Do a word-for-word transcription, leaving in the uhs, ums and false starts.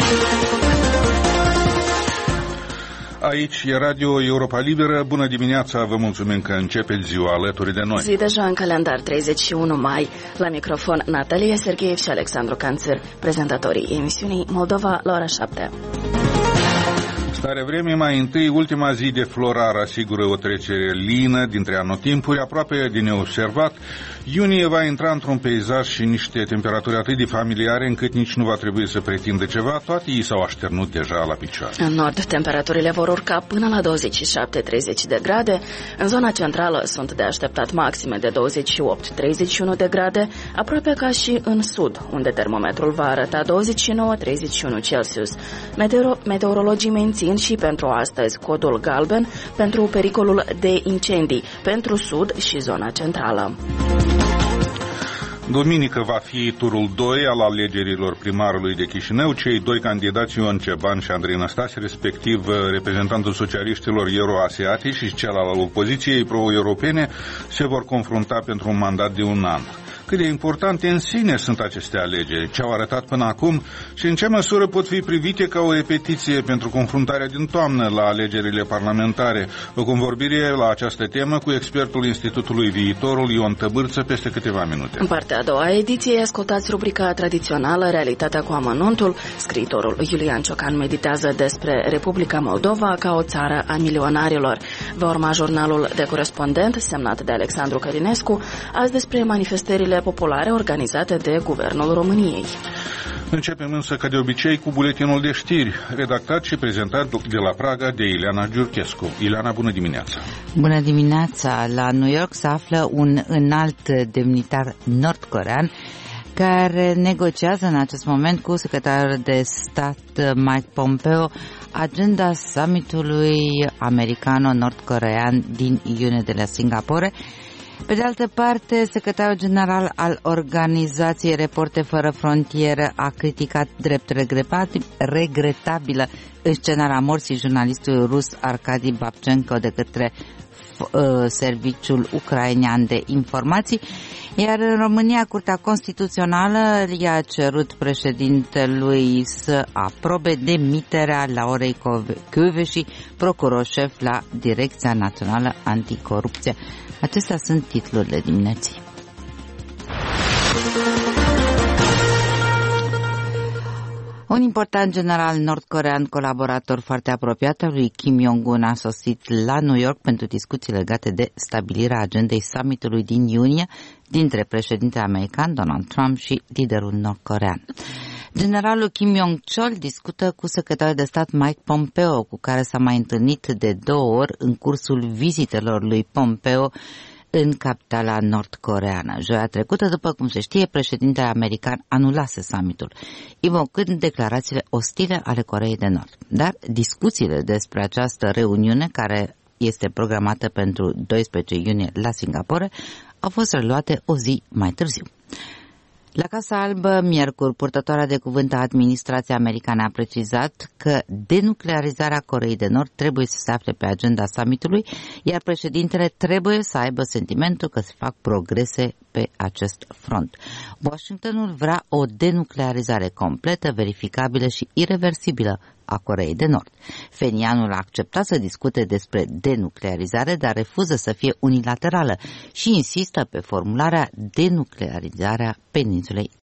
Aici e Radio Europa Liberă. Bună dimineața, vă mulțumim că începeți ziua alături de noi. Zi deja în calendar, treizeci și unu mai. La microfon Natalia Sergeev și Alexandru Canțăr, prezentatorii emisiunii Moldova la ora șapte. Starea vremii, mai întâi, ultima zi de florar asigură o trecere lină dintre anotimpuri, aproape de neobservat. Iunie va intra într-un peisaj și niște temperaturi atât de familiare încât nici nu va trebui să pretindă ceva, toate ei s-au așternut deja la picioare. În nord, temperaturile vor urca până la douăzeci și șapte treizeci de grade. În zona centrală sunt de așteptat maxime de douăzeci și opt treizeci și unu de grade, aproape ca și în sud, unde termometrul va arăta douăzeci și nouă treizeci și unu Celsius. Meteoro- meteorologii mențin și pentru astăzi codul galben pentru pericolul de incendii pentru sud și zona centrală. Duminică va fi turul doi al alegerilor primarului de Chișinău. Cei doi candidați, Ion Ceban și Andrei Năstase, respectiv reprezentantul socialiștilor euroasiatici și cel al opoziției pro-europene, se vor confrunta pentru un mandat de un an. Cât de importante în sine sunt aceste alegeri, ce au arătat până acum și în ce măsură pot fi privite ca o repetiție pentru confruntarea din toamnă la alegerile parlamentare. O convorbire la această temă cu expertul Institutului Viitorul, Ion Tăbârță, peste câteva minute. În partea a doua a ediției ascultați rubrica tradițională Realitatea cu amănuntul. Scriitorul Iulian Ciocan meditează despre Republica Moldova ca o țară a milionarilor. Va urma jurnalul de corespondent semnat de Alexandru Cărinescu, azi despre manifestările populare organizate de Guvernul României. Începem însă, ca de obicei, cu buletinul de știri, redactat și prezentat de la Praga de Ileana Giurchescu. Ileana, bună dimineața! Bună dimineața! La New York se află un înalt demnitar nord-corean care negociază în acest moment cu secretarul de stat Mike Pompeo agenda summitului americano-nord-corean din iunie de la Singapore. Pe de altă parte, secretarul general al organizației Reporteri Fără Frontieră a criticat drept regretabilă scenarea morții jurnalistului rus Arkady Babchenko de către uh, serviciul ucrainean de informații, iar în România Curtea Constituțională i-a cerut președintelui să aprobe demiterea Laurei Kövesi, procuror șef la Direcția Națională Anticorupție. Acestea sunt titlurile dimineții. Un important general nord-corean, colaborator foarte apropiat al lui Kim Jong-un, a sosit la New York pentru discuții legate de stabilirea agendei summitului din iunie dintre președintele american Donald Trump și liderul nord-corean. Generalul Kim Jong-chol discută cu secretarul de stat Mike Pompeo, cu care s-a mai întâlnit de două ori în cursul vizitelor lui Pompeo în capitala nord-coreană. Joia trecută, după cum se știe, președintele american anulase summitul, invocând declarațiile ostile ale Coreei de Nord. Dar discuțiile despre această reuniune, care este programată pentru doisprezece iunie la Singapore, au fost reluate o zi mai târziu. La Casa Albă, miercuri, purtătoarea de cuvânt a administrației americane a precizat că denuclearizarea Coreei de Nord trebuie să se afle pe agenda summitului, iar președintele trebuie să aibă sentimentul că se fac progrese pe acest front. Washingtonul vrea o denuclearizare completă, verificabilă și irreversibilă a Coreei de Nord. Phenianul a acceptat să discute despre denuclearizare, dar refuză să fie unilaterală și insistă pe formularea denuclearizarea peninsulei